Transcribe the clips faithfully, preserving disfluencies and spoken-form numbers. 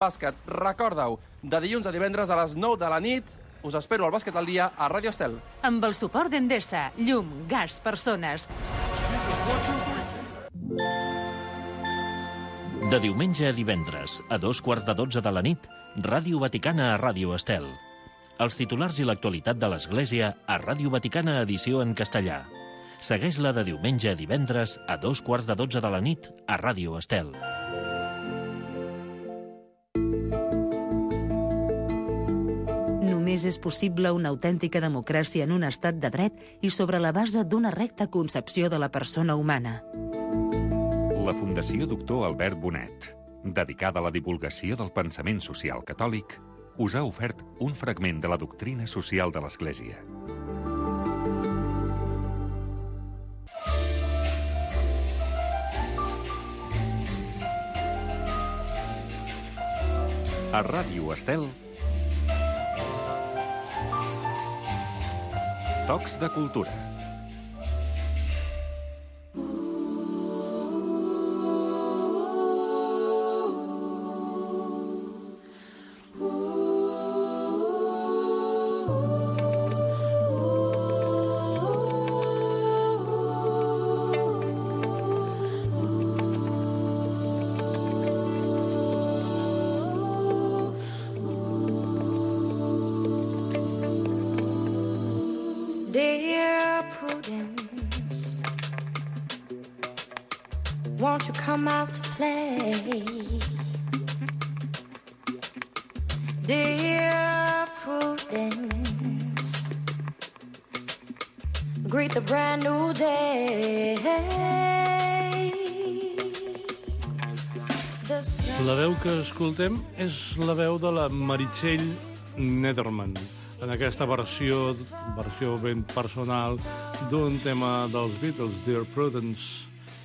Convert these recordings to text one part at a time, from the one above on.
Bàsquet, recorda-ho, de dilluns a divendres a les nou de la nit, us espero al Bàsquet al dia a Ràdio Estel. Amb el suport d'Endesa, llum, gas, persones. De diumenge a divendres, a dos quarts de dotze de la nit, Ràdio Vaticana a Ràdio Estel. Els titulars i l'actualitat de l'Església a Ràdio Vaticana edició en castellà. Segueix-la de diumenge a divendres a dos quarts de dotze de la nit a Ràdio Estel. Només és possible una autèntica democràcia en un estat de dret i sobre la base d'una recta concepció de la persona humana. La Fundació Doctor Albert Bonet, dedicada a la divulgació del pensament social catòlic, us ha ofert un fragment de la doctrina social de l'Església. A Ràdio Estel, Tocs de Cultura. Dear Prudence, won't you come out to play? Dear Prudence, greet the brand new day. The sun... La veu que escoltem és la veu de la Meritxell Nederman, en aquesta versió, versió ben personal d'un tema dels Beatles, Dear Prudence.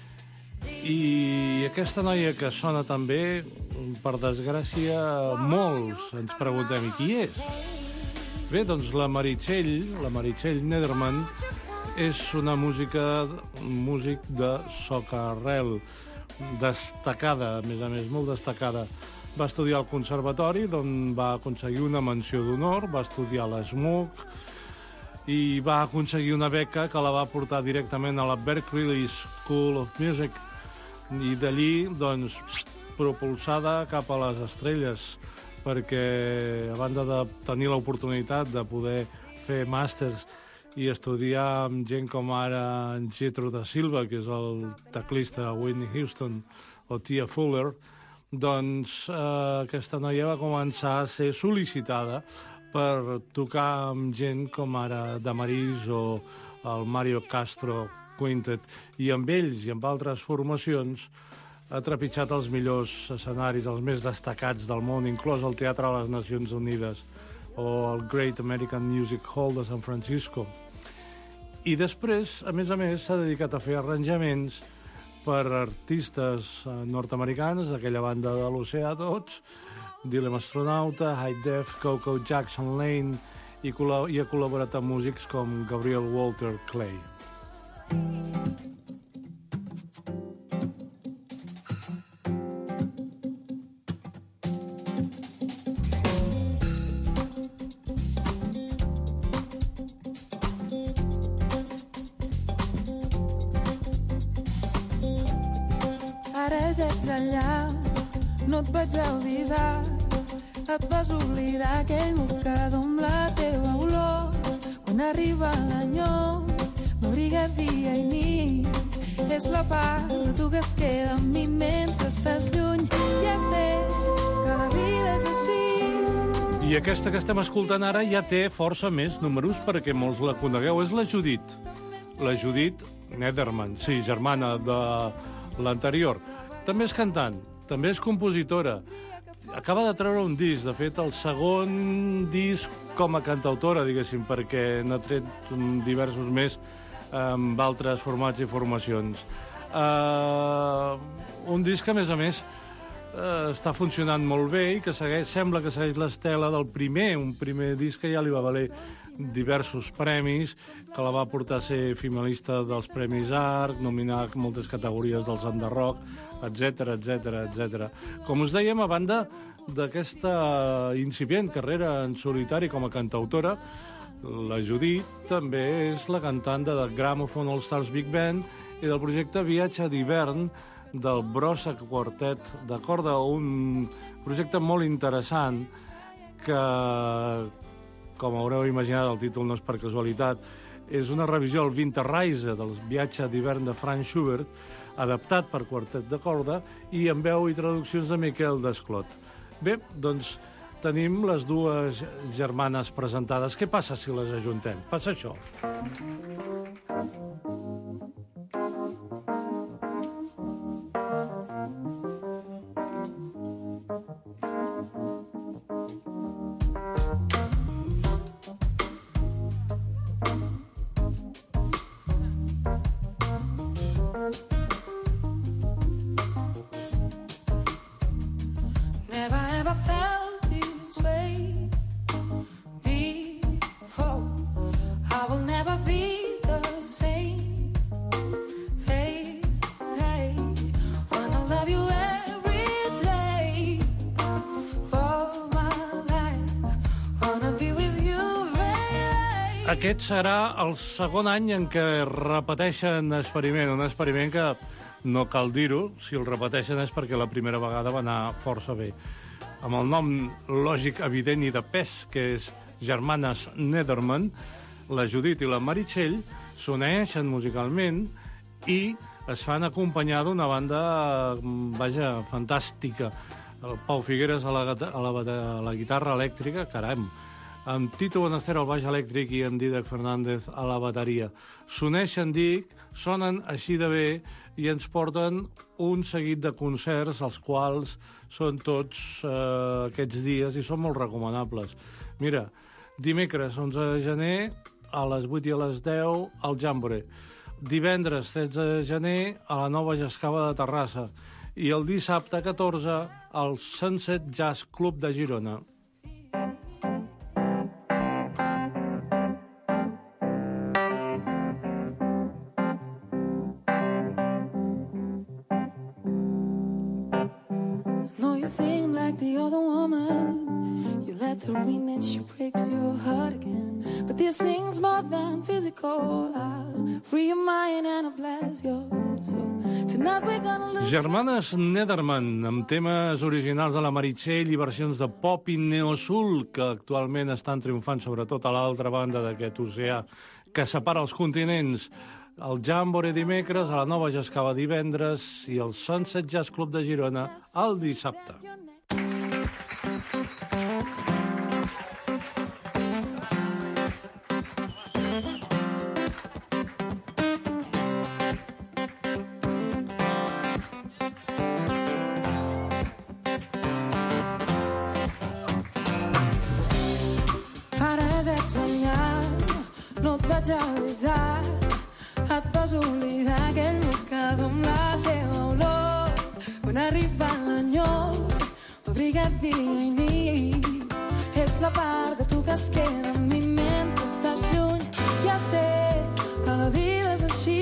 I aquesta noia que sona també, per desgràcia, molts ens preguntem, i qui és? Bé, doncs la Meritxell, la Meritxell Nederman, és una música, un músic de soca-arrel, destacada, a més a més, molt destacada. Va estudiar al conservatori, d'on va aconseguir una menció d'honor, va estudiar a l'S M U C i va aconseguir una beca que la va portar directament a la Berklee School of Music i d'allí, doncs, propulsada cap a les estrelles, perquè a banda de tenir l'oportunitat de poder fer màsters i estudiar amb gent com ara Jethro da Silva, que és el teclista Whitney Houston, o Tia Fuller, doncs eh, aquesta noia va començar a ser sol·licitada per tocar amb gent com ara Damaris o el Mario Castro Quintet, i amb ells i amb altres formacions ha trepitjat els millors escenaris, els més destacats del món, inclòs el Teatre de les Nacions Unides o el Great American Music Hall de San Francisco. I després, a més a més, s'ha dedicat a fer arranjaments per artistes nord-americans, d'aquella banda de l'oceà tots, Dylan Astronauta, High Def, Coco Jackson Lane, i, i ha col·laborat amb músics com Gabriel Walter Clay. Ara ja ets allà, no et vaig avisar. Et vas oblidar aquell mocador amb la teva olor. Quan arriba l'enyor, m'abriga dia i nit. És la part de tu que es queda amb mi mentre estàs lluny. Ja sé que la vida és així. I aquesta que estem escoltant ara ja té força més números perquè molts la conegueu. És la Judit. La Judit Nederman, sí, germana de l'anterior. També és cantant, també és compositora. Acaba de treure un disc, de fet, el segon disc com a cantautora, diguéssim, perquè n'ha tret diversos més amb altres formats i formacions. Uh, un disc que, a més a més, uh, està funcionant molt bé i que segueix, sembla que segueix l'estela del primer, un primer disc que ja li va valer diversos premis, que la va portar a ser finalista dels Premis Arc, nominar moltes categories dels Enderrock, etcètera, etcètera, etcètera. Com us dèiem, a banda d'aquesta incipient carrera en solitari com a cantautora, la Judit també és la cantant de The Gramophone All Stars Big Band i del projecte Viatge d'hivern del Brossa Quartet de corda, un projecte molt interessant que, com haureu imaginat, el títol no és per casualitat, és una revisió al Winterreise del Viatge d'hivern de Franz Schubert, adaptat per quartet de corda i amb veu i traduccions de Miquel Desclot. Bé, doncs tenim les dues germanes presentades. Què passa si les ajuntem? Passa això. Aquest serà el segon any en què repeteixen experiment, un experiment que no cal dir-ho, si el repeteixen és perquè la primera vegada va anar força bé. Amb el nom lògic, evident i de pes, que és Germanes Nederman, la Judit i la Meritxell s'uneixen musicalment i es fan acompanyar d'una banda, vaja, fantàstica. El Pau Figueres a la, a la, a la guitarra elèctrica, caram, amb Tito Bonacero al baix elèctric i en Dídac Fernández a la bateria. S'uneixen, dic, sonen així de bé i ens porten un seguit de concerts, els quals són tots eh, aquests dies i són molt recomanables. Mira, dimecres onze de gener a les vuit i a les deu al Jàmbore. Divendres tretze de gener a la Nova Jascava de Terrassa. I el dissabte catorze al Sunset Jazz Club de Girona. She breaks your heart again. But this thing's more than physical. I'll free your mind and I'll bless yours. So tonight we're gonna lose. Germanes Nederman, amb temes originals de la Meritxell i versions de pop i neosoul que actualment estan triomfant sobretot a l'altra banda d'aquest oceà que separa els continents. El Jàmbore dimecres, a la Nova Jascava divendres i el Sunset Jazz Club de Girona el dissabte. Et vas oblidar aquell mocador amb la teva olor. Quan arriba l'enyor, abriga't dia i nit. És la part de tu que es queda amb mi mentre estàs lluny. Ja sé que la vida és així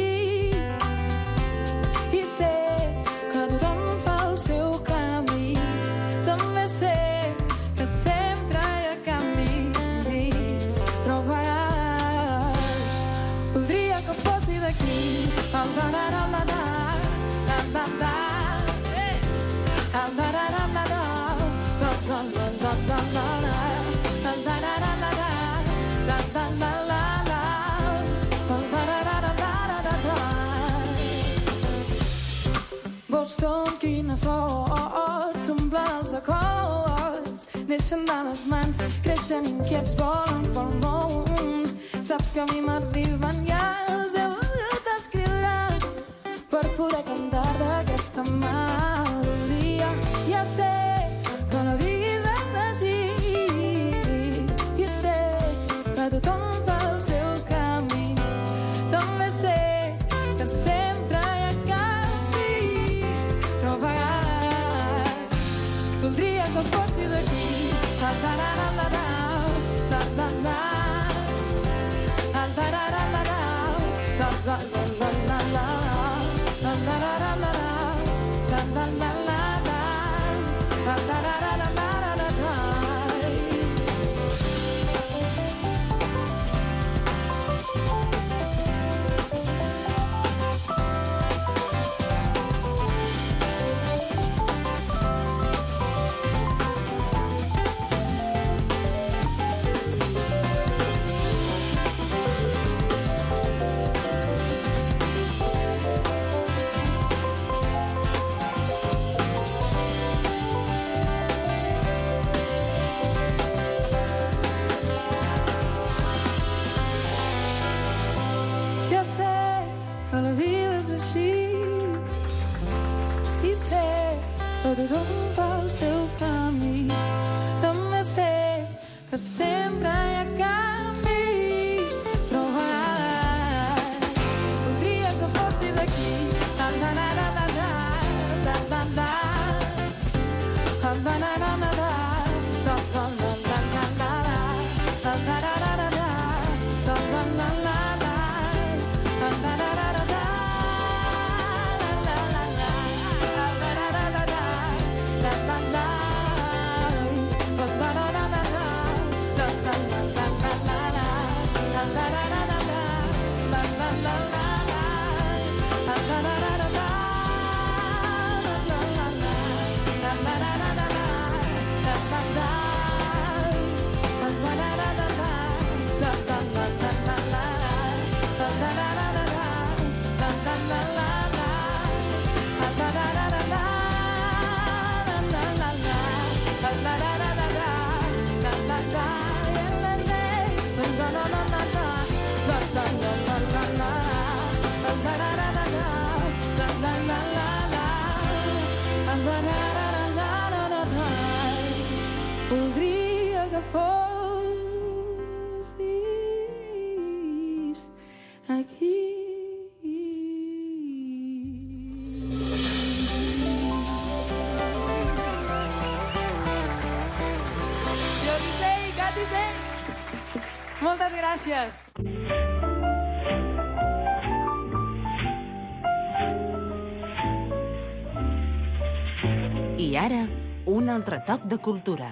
i sé que tothom fa el seu camí. També sé que sempre hi ha canvis, però a vegades voldria que fossi d'aquí. El da da da da da da da da el da da da da da da da da da da da el da da da da da da da la la la el da da da da da da da Boston, quina sort, s'omple els acords, neixen de les mans, creixen inquiets, volen pel món. Saps que a mi m'arriben ja els deu d'escriure per poder cantar d'aquesta melodia. Ja sé que la vida és així i sé que tothom fa el seu camí. També sé que sempre hi ha canvis, però a vegades voldria que fossis aquí. La, la, la, la, la, la, la, la. tothom pel seu camí. També sé que sempre hi ha canvis, però a vegades voldria que fossis aquí. Da, da, da, da, da, da, da, da, da. Da, da, da, da, da, da. Da, da, da, da, da, da, da. Da, da, da, da, da, da. Da, da, da, da, da. Da, da, da, da, da, da. Voldria que fossis aquí. Jo hi sé, Cat hi sé. Moltes gràcies. I ara, un altre toc de cultura.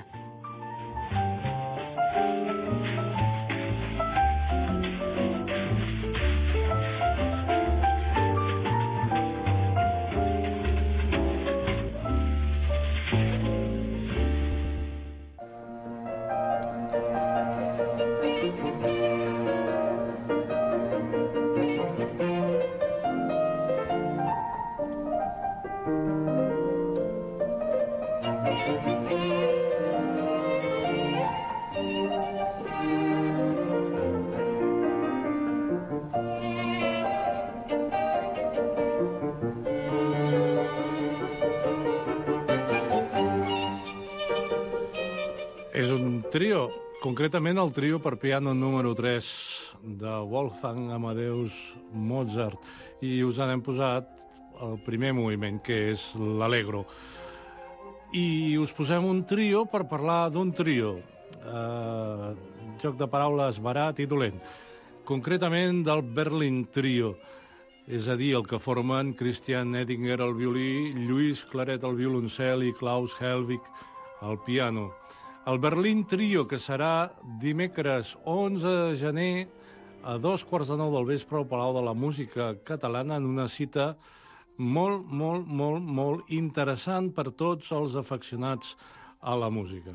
És un trio, concretament el trio per piano número tres de Wolfgang Amadeus Mozart, i us n'hem posat el primer moviment, que és l'Allegro. I us posem un trio per parlar d'un trio, eh, joc de paraules barat i dolent, concretament del Berlin Trio, és a dir, el que formen Christian Edinger al violí, Lluís Claret al violoncel i Klaus Helwig al piano. El Berlin Trio, que serà dimecres onze de gener a dos quarts de nou del vespre al Palau de la Música Catalana, en una cita molt, molt, molt, molt interessant per tots els afeccionats a la música.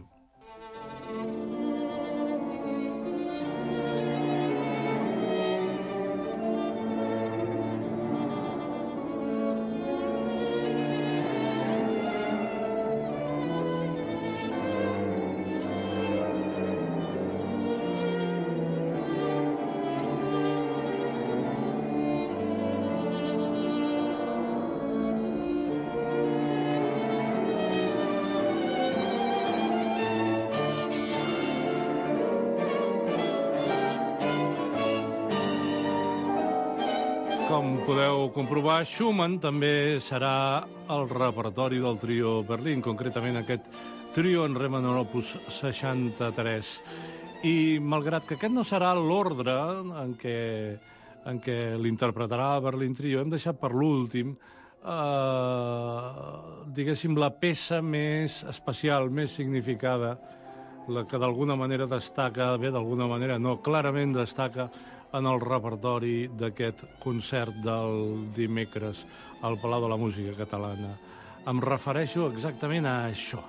Com podeu comprovar, Schumann també serà el repertori del trio Berlin, concretament aquest trio en re menor opus seixanta-tres. I malgrat que aquest no serà l'ordre en què en què l'interpretarà el Berlin Trio, hem deixat per l'últim, eh, diguéssim, la peça més especial, més significada, la que d'alguna manera destaca, bé, d'alguna manera no, clarament destaca en el repertori d'aquest concert del dimecres al Palau de la Música Catalana. Em refereixo exactament a això.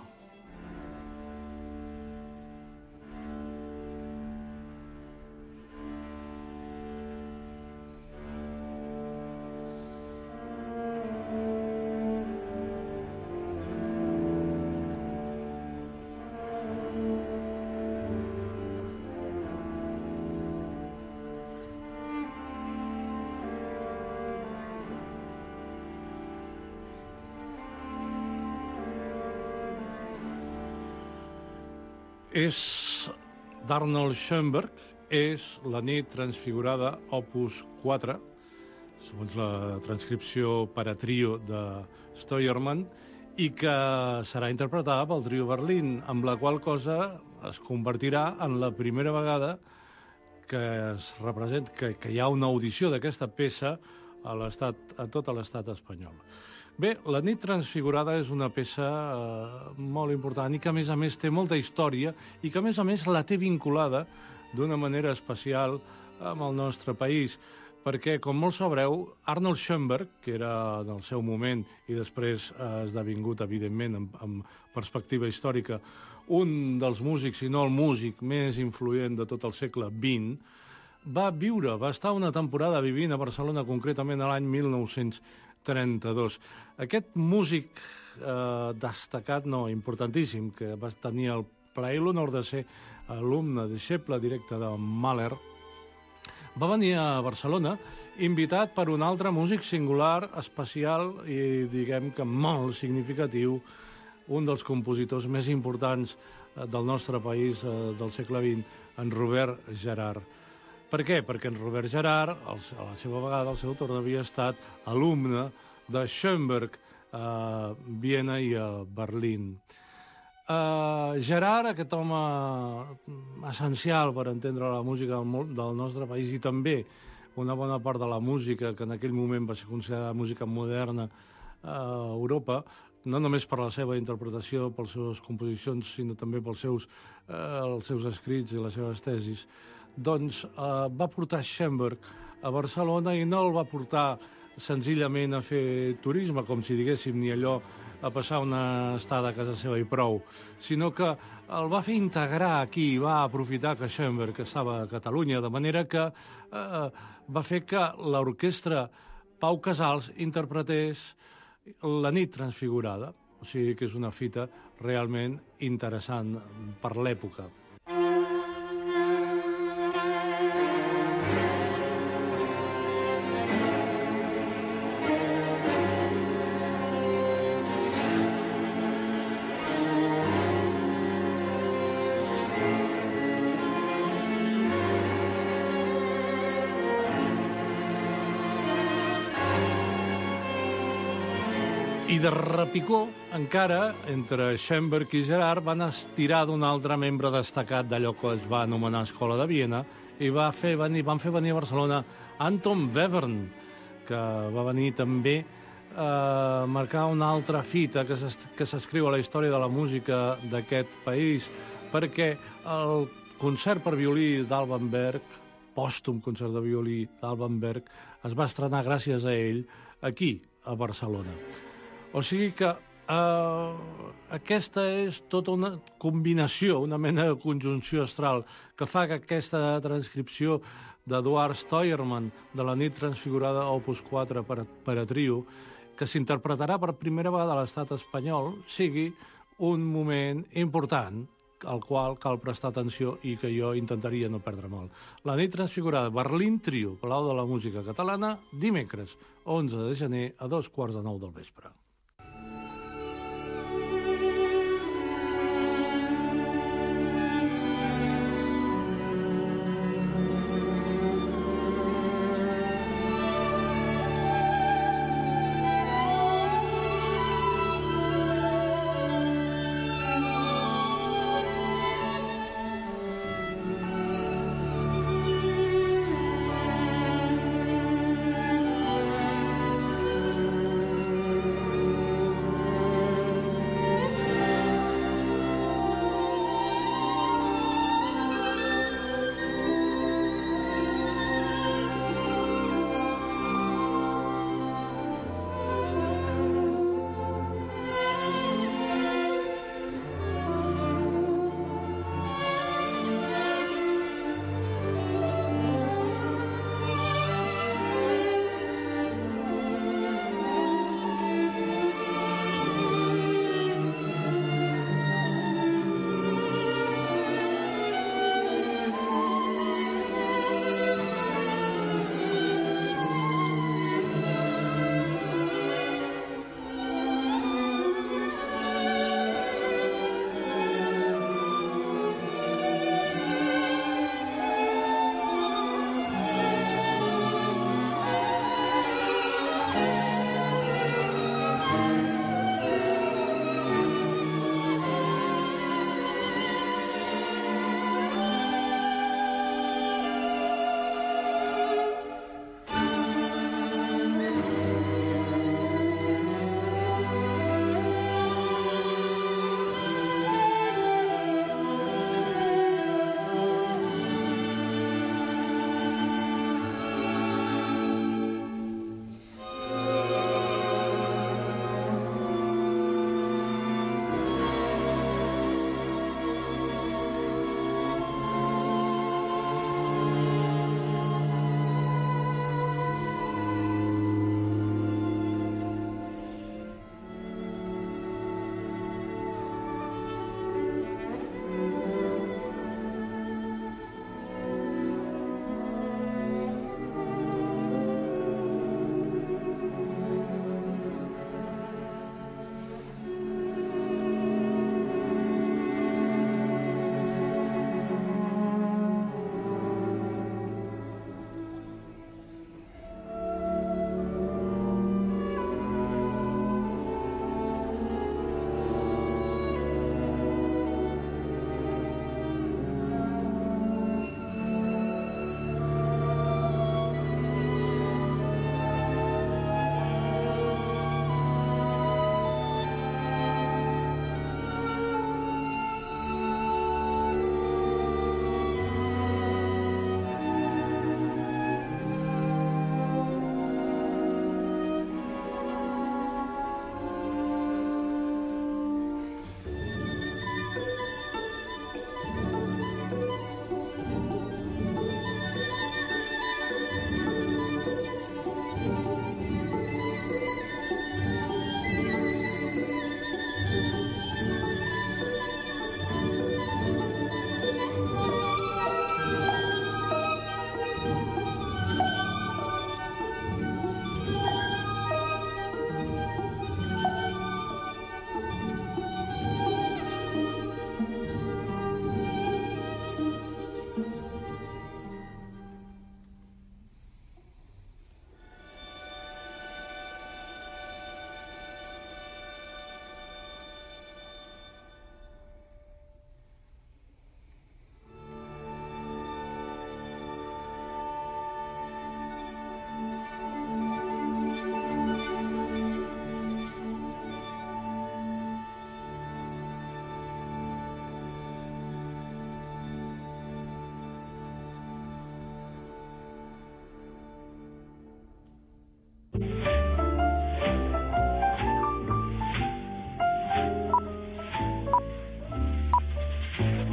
És d'Arnold Schoenberg, és la nit transfigurada opus quatre, segons la transcripció per a trio de Steuermann, i que serà interpretada pel trio Berlín, amb la qual cosa es convertirà en la primera vegada que es representa, que, que hi ha una audició d'aquesta peça a l'estat, a tot l'estat espanyol. Bé, la nit transfigurada és una peça eh, molt important i que, a més a més, té molta història i que, a més a més, la té vinculada d'una manera especial amb el nostre país. Perquè, com molts sabreu, Arnold Schoenberg, que era en el seu moment i després ha esdevingut, evidentment, amb, amb perspectiva històrica, un dels músics, si no el músic més influent de tot el segle vint, va viure, va estar una temporada vivint a Barcelona, concretament a l'any mil nou-cents trenta-dos. Aquest músic eh, destacat, no, importantíssim, que va tenir el plaer i l'honor de ser alumne, deixeble directe de Mahler, va venir a Barcelona invitat per un altre músic singular, especial i, diguem que molt significatiu, un dels compositors més importants del nostre país eh, del segle vint, en Robert Gerhard. Per què? Perquè en Robert Gerhard, a la seva vegada, al seu torn, havia estat alumne de Schoenberg a Viena i a Berlín. Uh, Gerhard, aquest home essencial per entendre la música del, del nostre país i també una bona part de la música que en aquell moment va ser considerada música moderna a Europa, no només per la seva interpretació, per les seves composicions, sinó també pels seus, eh, els seus escrits i les seves tesis, doncs eh, va portar Schoenberg a Barcelona i no el va portar senzillament a fer turisme, com si diguéssim, ni allò a passar una estada a casa seva i prou, sinó que el va fer integrar aquí, va aprofitar que Schoenberg estava a Catalunya, de manera que eh, va fer que l'orquestra Pau Casals interpretés la nit transfigurada. O sigui que és una fita realment interessant per l'època. I de repicó, encara, entre Schoenberg i Gerhard van estirar d'un altre membre destacat d'allò que es va anomenar Escola de Viena i va fer venir, van fer venir a Barcelona Anton Webern, que va venir també a marcar una altra fita que s'escriu a la història de la música d'aquest país, perquè el concert per violí d'Alban Berg, pòstum concert de violí d'Alban Berg, es va estrenar gràcies a ell aquí, a Barcelona. O sigui que eh, aquesta és tota una combinació, una mena de conjunció astral que fa que aquesta transcripció d'Eduard Steuermann de la nit transfigurada opus quatre per, per a trio, que s'interpretarà per primera vegada a l'estat espanyol, sigui un moment important al qual cal prestar atenció i que jo intentaria no perdre molt. La nit transfigurada, Berlin Trio, Palau de la Música Catalana, dimecres, onze de gener, a dos quarts de nou del vespre.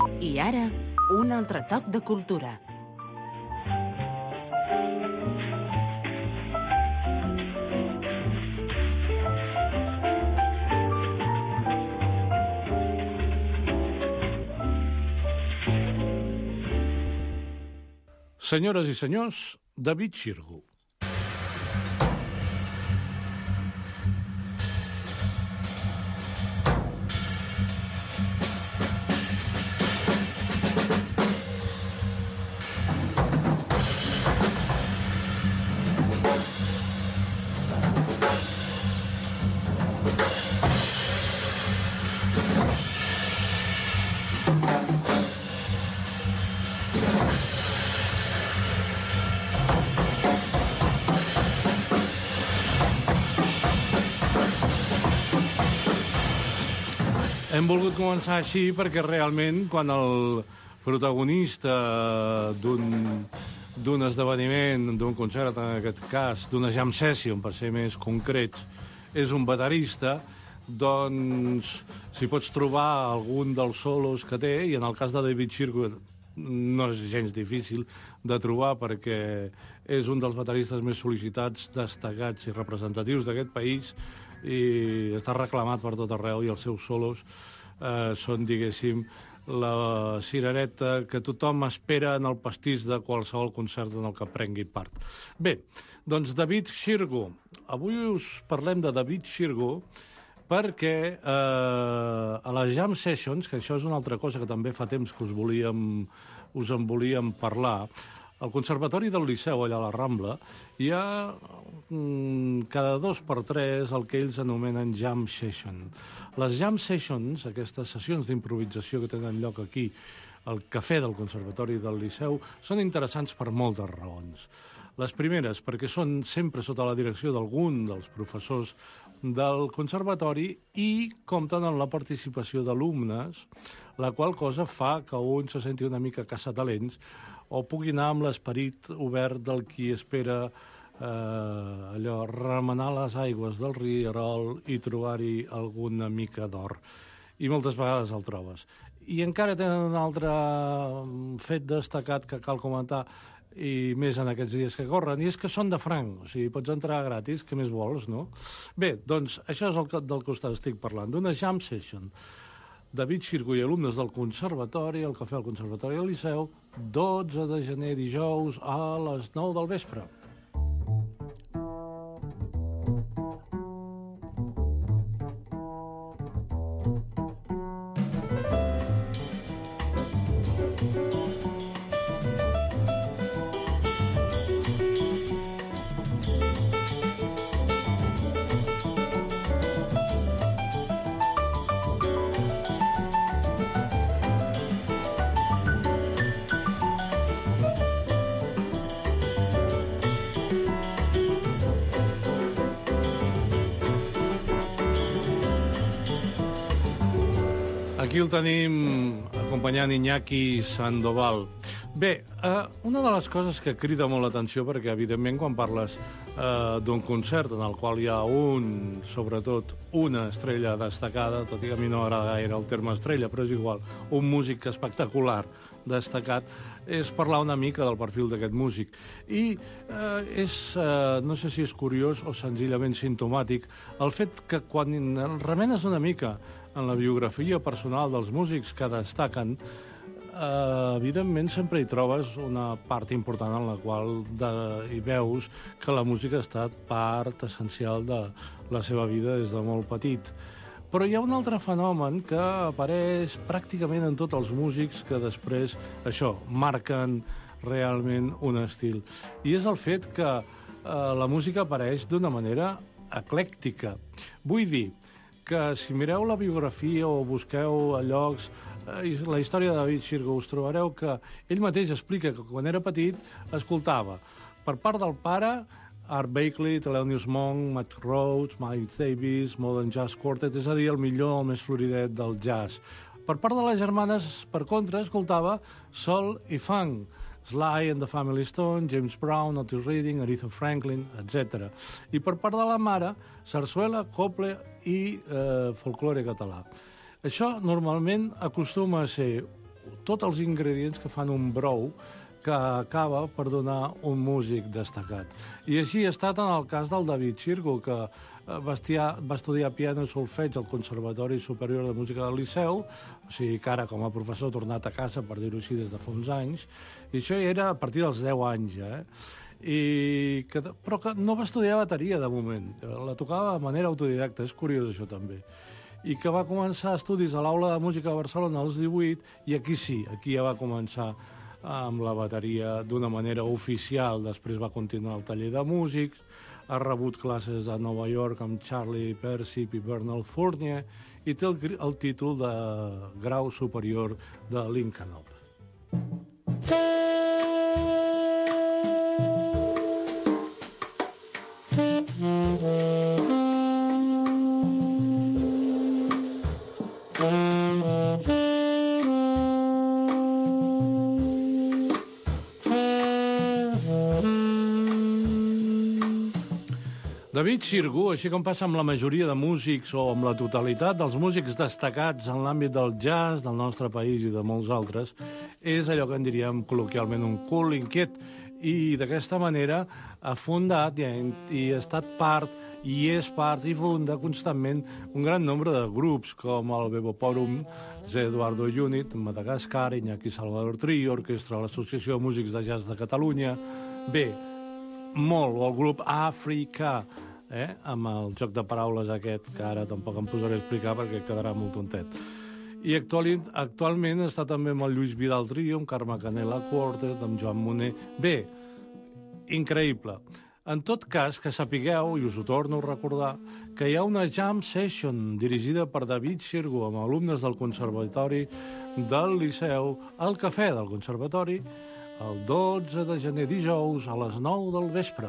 I ara, un altre toc de cultura. Senyores i senyors, David Xirgu. Hem volgut començar així perquè realment quan el protagonista d'un esdeveniment, d'un concert, en aquest cas, d'una jam session, per ser més concrets, és un baterista, doncs si pots trobar algun dels solos que té, i en el cas de David Xirgu no és gens difícil de trobar perquè és un dels bateristes més sol·licitats, destacats i representatius d'aquest país, i està reclamat per tot arreu, i els seus solos eh, són, diguéssim, la cirereta que tothom espera en el pastís de qualsevol concert en el que prengui part. Bé, doncs David Xirgu. Avui us parlem de David Xirgu perquè eh, a les Jam Sessions, que això és una altra cosa que també fa temps que us, volíem, us en volíem parlar, al Conservatori del Liceu, allà a la Rambla, hi ha mm, cada dos per tres el que ells anomenen Jam Session. Les Jam Sessions, aquestes sessions d'improvisació que tenen lloc aquí, al cafè del Conservatori del Liceu, són interessants per moltes raons. Les primeres, perquè són sempre sota la direcció d'algun dels professors del conservatori i compten amb la participació d'alumnes, la qual cosa fa que un se senti una mica caçatalents o pugui anar amb l'esperit obert del qui espera eh, allò, remenar les aigües del rierol i trobar-hi alguna mica d'or. I moltes vegades el trobes. I encara tenen un altre fet destacat que cal comentar, i més en aquests dies que corren, i és que són de franc, o sigui, pots entrar gratis, què més vols, no? Bé, doncs això és el que, del que us estic parlant, d'una jam session. David Xirgu i alumnes del Conservatori, al cafè del Conservatori del Liceu, dotze de gener, dijous, a les nou del vespre. Aquí el tenim acompanyant Iñaki Sandoval. Bé, eh, una de les coses que crida molt l'atenció, perquè evidentment quan parles eh, d'un concert en el qual hi ha un, sobretot una estrella destacada, tot i que a mi no agrada gaire el terme estrella, però és igual, un músic espectacular destacat, és parlar una mica del perfil d'aquest músic. I eh, és, eh, no sé si és curiós o senzillament simptomàtic, el fet que quan remenes una mica en la biografia personal dels músics que destaquen, eh, evidentment sempre hi trobes una part important en la qual de, hi veus que la música ha estat part essencial de la seva vida des de molt petit. Però hi ha un altre fenomen que apareix pràcticament en tots els músics que després, això, marquen realment un estil. I és el fet que eh, la música apareix d'una manera eclèctica. Vull dir que si mireu la biografia o busqueu a llocs eh, la història de David Xirgu, us trobareu que ell mateix explica que quan era petit escoltava per part del pare Art Blakey, Thelonious Monk, Matt Rhodes, Miles Davis, Modern Jazz Quartet, és a dir, el millor, el més floridet del jazz. Per part de les germanes, per contra, escoltava soul i funk, Sly and the Family Stone, James Brown, Otis Redding, Aretha Franklin, etcètera. I per part de la mare, sarsuela, coble i eh, folklore català. Això normalment acostuma a ser tots els ingredients que fan un brou que acaba per donar un músic destacat. I així ha estat en el cas del David Xirgu, que va estudiar, va estudiar piano i solfeig al Conservatori Superior de Música del Liceu, o sigui que ara com a professor ha tornat a casa, per dir-ho així, des de fa uns anys, i això era a partir dels deu anys, eh? I que, però que no va estudiar bateria, de moment. La tocava de manera autodidacta, és curiós això també. I que va començar estudis a l'Aula de Música de Barcelona als divuit, i aquí sí, aquí ja va començar amb la bateria d'una manera oficial. Després va continuar el taller de músics, ha rebut classes a Nova York amb Charlie Persip i Bernard Fournier i té el, el títol de grau superior de Lincoln. David Xirgu, així com passa amb la majoria de músics o amb la totalitat dels músics destacats en l'àmbit del jazz del nostre país i de molts altres, és allò que en diríem col·loquialment un cul inquiet, i d'aquesta manera ha fundat i ha, i ha estat part i és part i funda constantment un gran nombre de grups com el Beboporum, Zé Eduardo Unit, Madagascar, Iñaki Salvador Trio, Orquestra de l'Associació de Músics de Jazz de Catalunya, bé, molt, o el grup Àfrica, eh? Amb el joc de paraules aquest, que ara tampoc em posaré a explicar perquè quedarà molt tontet. I actual, actualment està també amb el Lluís Vidal Trio, amb Carme Canela Quartet, amb Joan Moner. Bé, increïble. En tot cas, que sapigueu, i us ho torno a recordar, que hi ha una jam session dirigida per David Xirgu amb alumnes del Conservatori del Liceu, al Cafè del Conservatori, el dotze de gener, dijous, a les nou del vespre.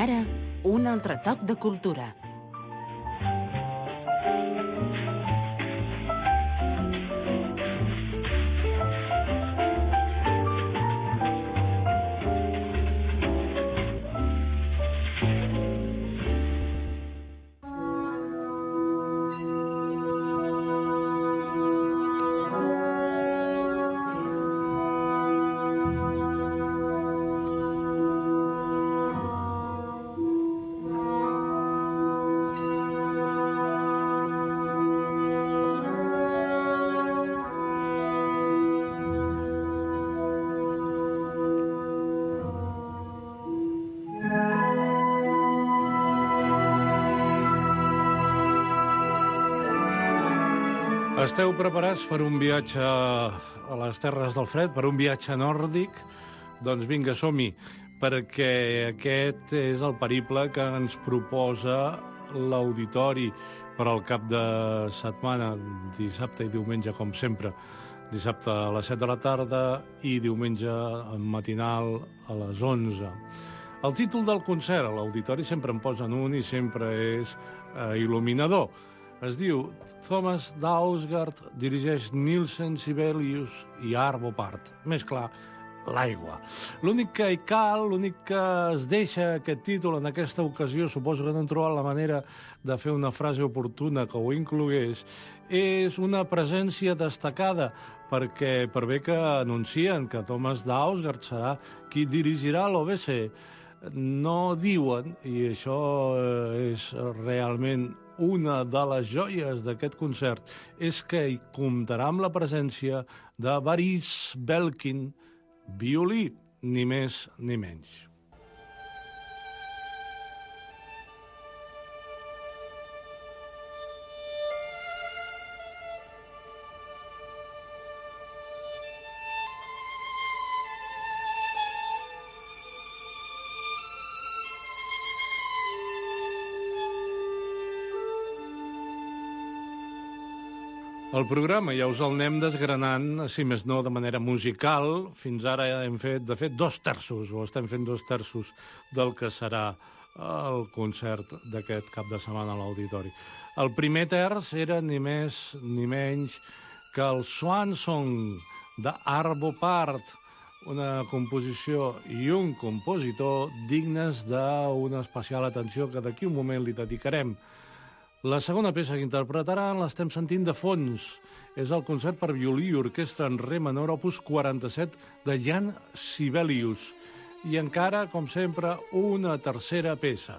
ara, un altre toc de cultura. Esteu preparats per un viatge a les Terres del Fred, per un viatge nòrdic? Doncs vinga, som-hi, perquè aquest és el periple que ens proposa l'auditori per al cap de setmana, dissabte i diumenge, com sempre. Dissabte a les set de la tarda i diumenge matinal a les onze. El títol del concert, a l'auditori sempre en posen un i sempre és eh, il·luminador. Es diu Thomas Dausgaard dirigeix Nielsen, Sibelius i Arvo Pärt. Més clar, l'aigua. L'únic que hi cal, l'únic que es deixa aquest títol en aquesta ocasió, suposo que no han trobat la manera de fer una frase oportuna que ho inclogués, és una presència destacada, perquè per bé que anuncien que Thomas Dausgaard serà qui dirigirà l'O B C, no diuen, i això és realment una de les joies d'aquest concert, és que hi comptarà amb la presència de Boris Belkin, violí, ni més ni menys. El programa ja us el anem desgranant, si més no, de manera musical. Fins ara hem fet, de fet, dos terços, o estem fent dos terços del que serà el concert d'aquest cap de setmana a l'auditori. El primer terç era ni més ni menys que el Swan Song d'Arvo Pärt, una composició i un compositor dignes d'una especial atenció que d'aquí un moment li dedicarem. La segona peça que interpretaran l'estem sentint de fons. És el concert per violí i orquestra en re menor opus quaranta-set de Jan Sibelius. I encara, com sempre, una tercera peça.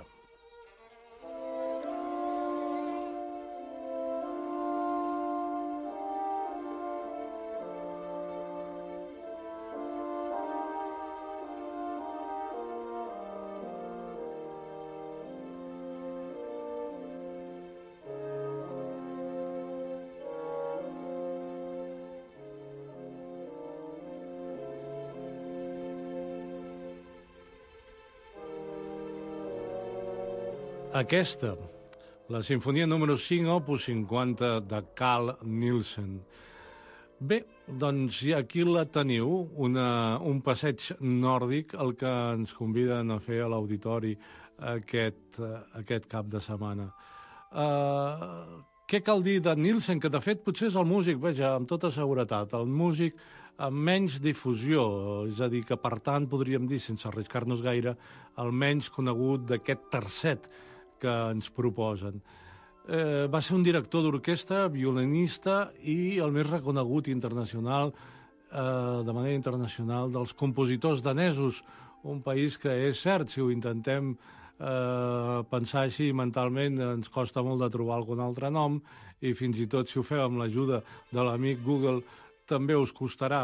Aquesta, la sinfonia número cinc, opus cinquanta, de Carl Nielsen. Bé, doncs ja aquí la teniu, una, un passeig nòrdic, el que ens conviden a fer a l'auditori aquest, aquest cap de setmana. Uh, què cal dir de Nielsen? Que de fet potser és el músic, veja, amb tota seguretat, el músic amb menys difusió, és a dir, que per tant podríem dir, sense arriscar-nos gaire, el menys conegut d'aquest tercet que ens proposen. Eh, va ser un director d'orquestra, violinista i el més reconegut internacional, eh, de manera internacional, dels compositors danesos, un país que és cert, si ho intentem eh, pensar així mentalment, ens costa molt de trobar algun altre nom, i fins i tot si ho feu amb l'ajuda de l'amic Google també us costarà.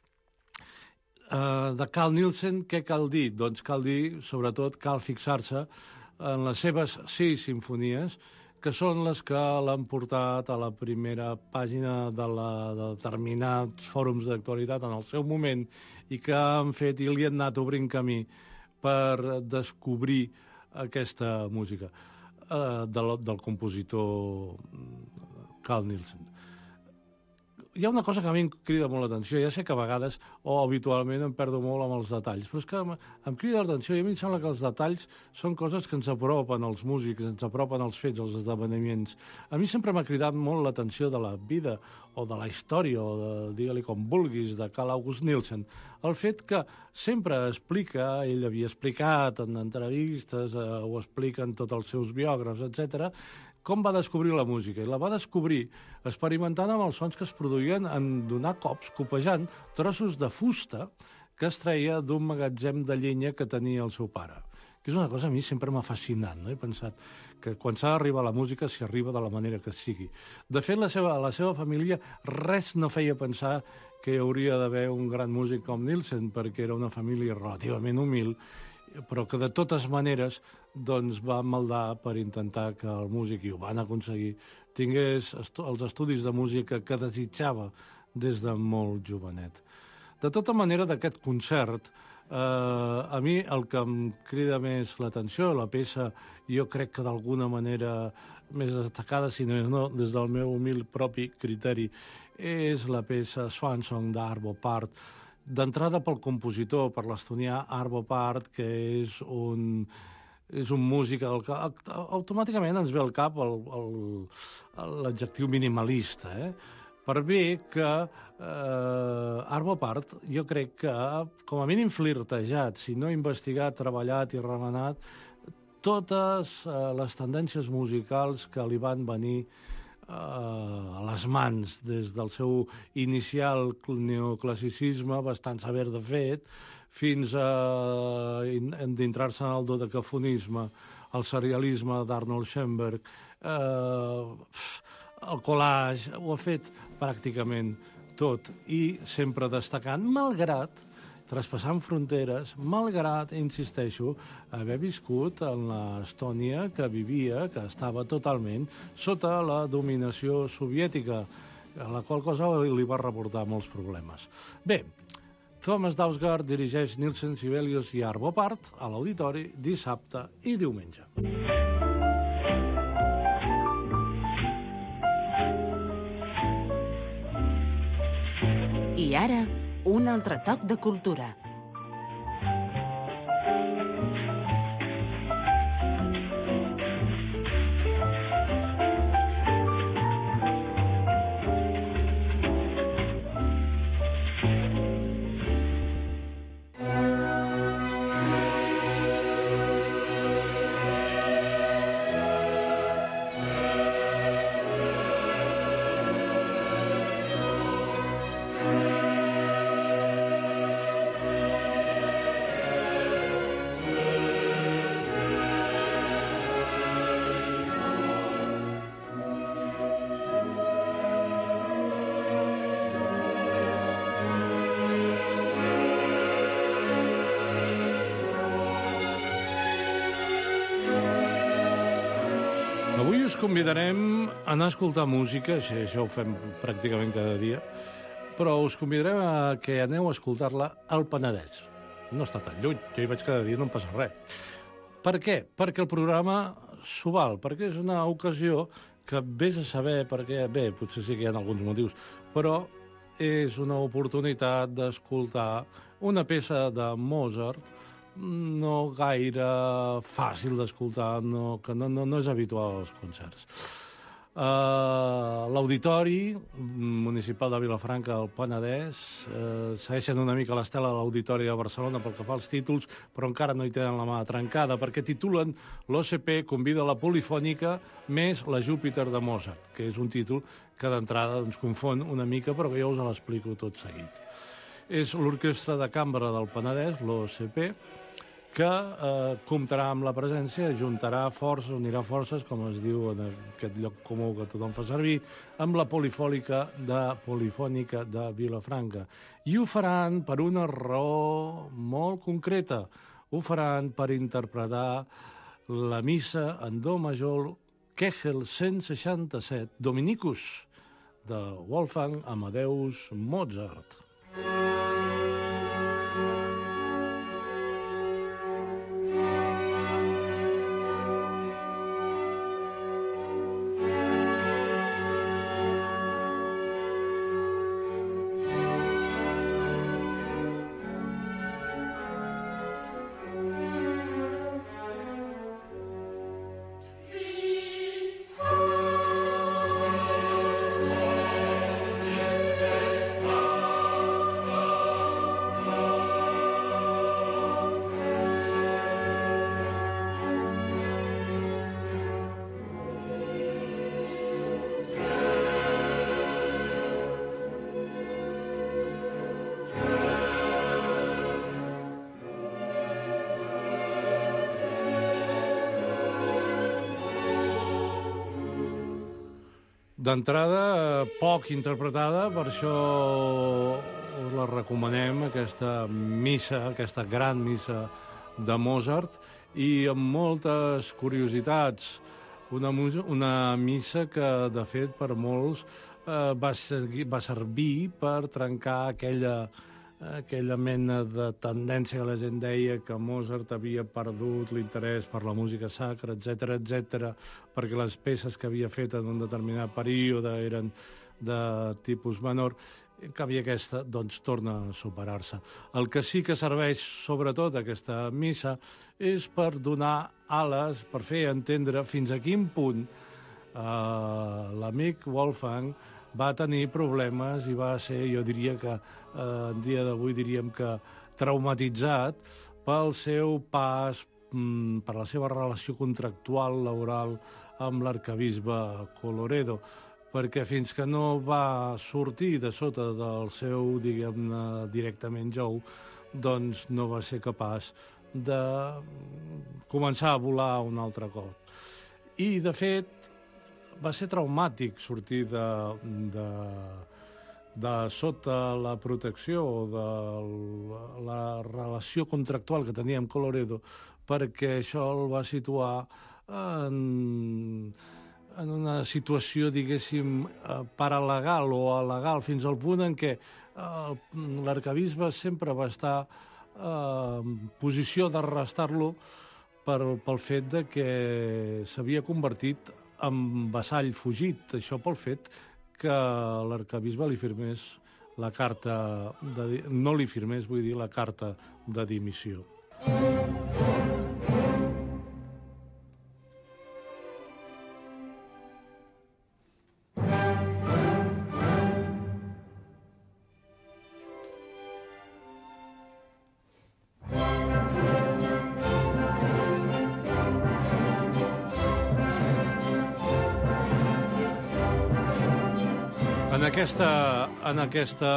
Eh, de Carl Nielsen, què cal dir? Doncs cal dir, sobretot, cal fixar-se en les seves sis simfonies, que són les que l'han portat a la primera pàgina de, la, de determinats fòrums d'actualitat en el seu moment i que han fet i li han anat obrint camí per descobrir aquesta música eh, del, del compositor Carl Nielsen. hi ha una cosa que a mi em crida molt l'atenció. Ja sé que a vegades o habitualment em perdo molt amb els detalls, però és que em, em crida l'atenció i a mi em sembla que els detalls són coses que ens apropen als músics, ens apropen als fets, als esdeveniments. A mi sempre m'ha cridat molt l'atenció de la vida o de la història, o de, digue-li com vulguis, de Carl August Nielsen. El fet que sempre explica, ell havia explicat en entrevistes, eh, ho expliquen tots els seus biògrafs, etcètera, com va descobrir la música. I la va descobrir experimentant amb els sons que es produïen en donar cops, copejant trossos de fusta que es treia d'un magatzem de llenya que tenia el seu pare. Que és una cosa a mi sempre m'ha fascinat, no? He pensat que quan s'ha d'arribar a la música s'hi arriba de la manera que sigui. De fet, la seva, la seva família res no feia pensar que hi hauria d'haver un gran músic com Nielsen, perquè era una família relativament humil, però que de totes maneres doncs, va maldar per intentar que el músic, i ho van aconseguir, tingués estu els estudis de música que desitjava des de molt jovenet. De tota manera, d'aquest concert, eh, a mi el que em crida més l'atenció, la peça, jo crec que d'alguna manera més destacada, si no és no, des del meu humil propi criteri, és la peça Swan Song d'Arvo Pärt, d'entrada pel compositor, per l'estonià Arvo Pärt, que és un, és un músic el que automàticament ens ve al cap l'adjectiu minimalista, eh? Per bé que eh, Arvo Pärt, jo crec que, com a mínim flirtejat, si no investigat, treballat i remenat, totes eh, les tendències musicals que li van venir a les mans des del seu inicial neoclassicisme, bastant saber de fet, fins a d'entrar-se en el dodecafonisme, el serialisme d'Arnold Schoenberg, eh, el collage, ho ha fet pràcticament tot, i sempre destacant, malgrat traspassant fronteres, malgrat, insisteixo, haver viscut en l'Estònia que vivia, que estava totalment sota la dominació soviètica, a la qual cosa li va reportar molts problemes. Bé, Thomas Dausgaard dirigeix Nielsen, Sibelius i Arvo Pärt a l'Auditori dissabte i diumenge. I ara, un altre toc de cultura. Avui us convidarem a anar a escoltar música, això, això ho fem pràcticament cada dia, però us convidarem a que aneu a escoltar-la al Penedès. No està tan lluny, jo hi vaig cada dia, no em passa res. Per què? Perquè el programa s'ho val, perquè és una ocasió que vés a saber perquè, bé, potser sí que hi ha alguns motius, però és una oportunitat d'escoltar una peça de Mozart no gaire fàcil d'escoltar, no, que no, no, no és habitual als concerts. Uh, L'Auditori Municipal de Vilafranca del Penedès uh, segueixen una mica l'estela de l'Auditori de Barcelona pel que fa als títols, però encara no hi tenen la mà trencada, perquè titulen l'O C P convida la Polifònica més la Júpiter de Mozart, que és un títol que d'entrada ens confon una mica, però que jo us l'explico tot seguit. És l'Orquestra de Cambra del Penedès, l'O C P, que eh, comptarà amb la presència, juntarà forces, unirà forces, com es diu en aquest lloc comú que tothom fa servir, amb la Polifònica de, Polifònica de Vilafranca. I ho faran per una raó molt concreta. Ho faran per interpretar la missa en do major Kegel cent seixanta-set, Dominicus, de Wolfgang Amadeus Mozart. D'entrada, poc interpretada, per això us la recomanem, aquesta missa, aquesta gran missa de Mozart, i amb moltes curiositats. Una, una missa que, de fet, per molts eh, va, seguir, va servir per trencar aquella, aquella mena de tendència que la gent deia que Mozart havia perdut l'interès per la música sacra, etcètera, etcètera, perquè les peces que havia fet en un determinat període eren de tipus menor. En canvi, aquesta doncs, torna a superar-se. El que sí que serveix, sobretot, aquesta missa, és per donar ales, per fer entendre fins a quin punt eh, l'amic Wolfgang va tenir problemes i va ser, jo diria que, eh, en dia d'avui diríem que traumatitzat pel seu pas, mm, per la seva relació contractual, laboral, amb l'arquebisbe Colloredo, perquè fins que no va sortir de sota del seu, diguem-ne, directament jou, doncs no va ser capaç de començar a volar un altre cop. I, de fet, va ser traumàtic sortir de, de, de sota la protecció de la relació contractual que tenia amb Colloredo, perquè això el va situar en... en una situació, diguéssim, paralegal o alegal, fins al punt en què l'arquebisbe sempre va estar en posició d'arrestar-lo pel fet de que s'havia convertit en vassall fugit. Això pel fet que l'arquebisbe li firmés la carta, de, no li firmés, vull dir, la carta de dimissió. En aquesta, en aquesta,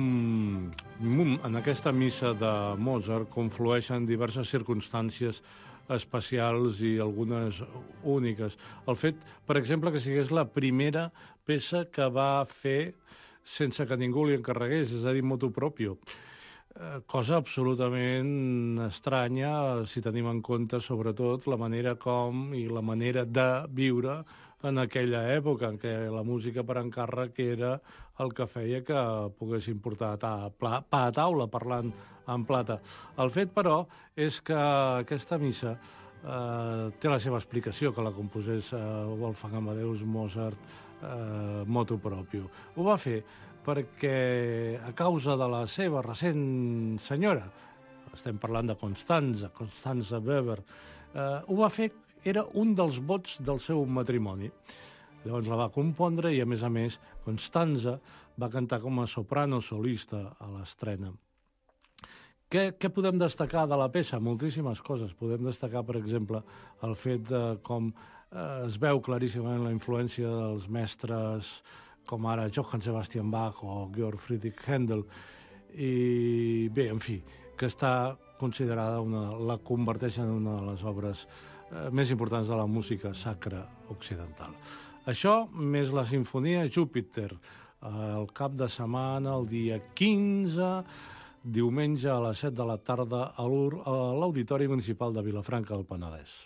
en aquesta missa de Mozart conflueixen diverses circumstàncies especials i algunes úniques. El fet, per exemple, que sigués la primera peça que va fer sense que ningú li encarregués, és a dir, motu proprio. Cosa absolutament estranya si tenim en compte, sobretot, la manera com i la manera de viure en aquella època en què la música per encàrrec era el que feia que poguessin portar pa a taula parlant en plata. El fet, però, és que aquesta missa eh, té la seva explicació, que la composés eh, Wolfgang Amadeus Mozart eh, motu proprio. Ho va fer perquè a causa de la seva recent senyora, estem parlant de Constanza, Constanza Weber, eh, ho va fer, era un dels vots del seu matrimoni. Llavors la va compondre i, a més a més, Constanza va cantar com a soprano solista a l'estrena. Què, què podem destacar de la peça? Moltíssimes coses. Podem destacar, per exemple, el fet de com eh, es veu claríssimament la influència dels mestres com ara Johann Sebastian Bach o Georg Friedrich Händel, i bé, en fi, que està considerada una, la converteix en una de les obres eh, més importants de la música sacra occidental. Això, més la sinfonia Júpiter, el cap de setmana, el dia quinze, diumenge a les set de la tarda a l'Auditori Municipal de Vilafranca del Penedès.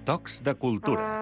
Tocs de cultura.